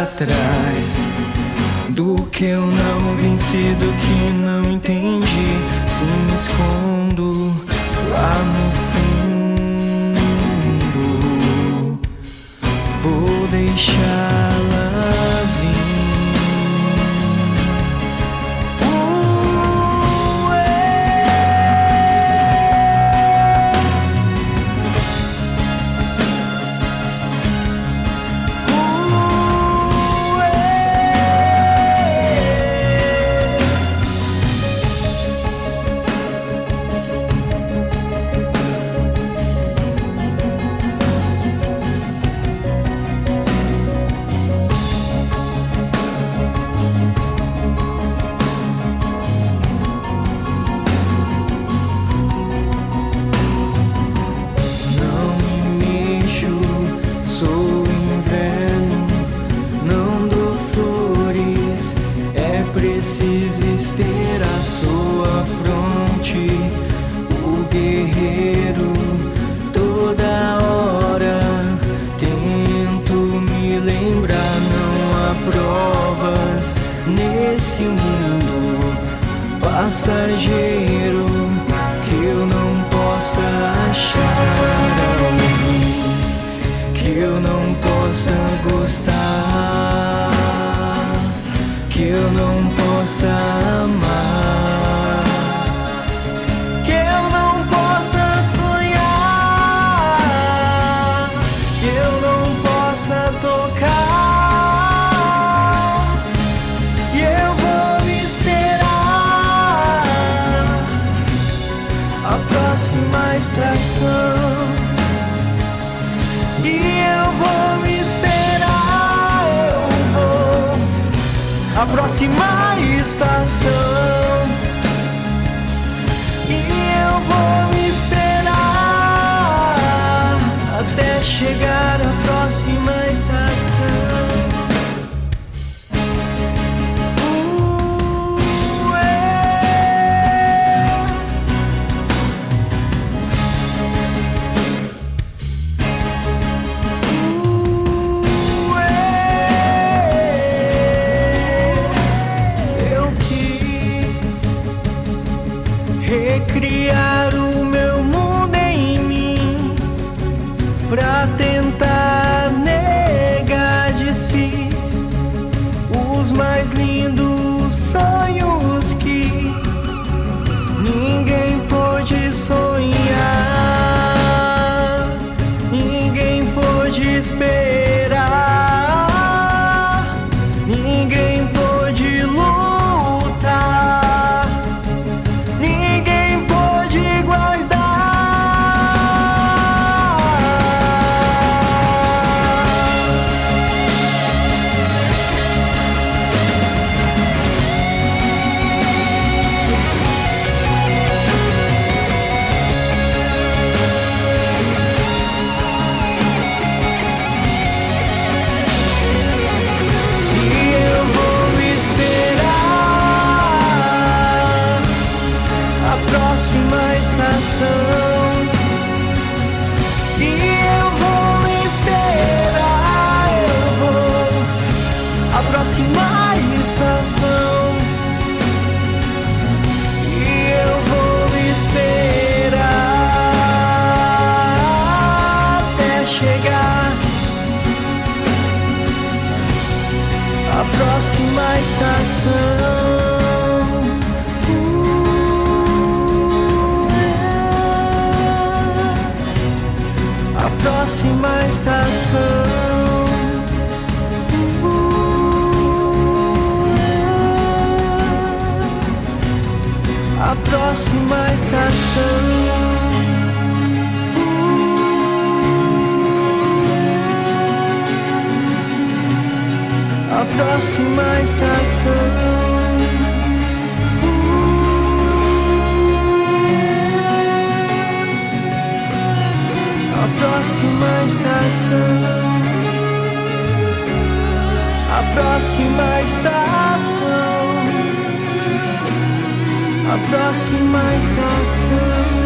pra trás, do que eu não venci, do que não entendi. Se me escondo lá no fundo, vou deixá-la vir. Preciso esperar sua fronte, o guerreiro toda hora. Tento me lembrar, não há provas nesse mundo passageiro que eu não possa achar alguém, que eu não possa gostar, que eu não possa amar, que eu não possa sonhar, que eu não possa tocar. E eu vou esperar a próxima estação, e eu vou me esperar, a próxima estação, e eu vou me esperar até chegar à próxima estação. Recriar o meu mundo em mim, pra tentar negar, desfiz os mais lindos sonhos que ninguém pôde sonhar, ninguém pôde esperar, ninguém pôde lutar, ninguém pôde guardar. E eu vou esperar a próxima estação, e eu vou esperar, eu vou a próxima estação, e eu vou esperar até chegar a próxima estação. A próxima estação, a próxima estação, a próxima estação, a próxima estação, a próxima estação, a próxima estação.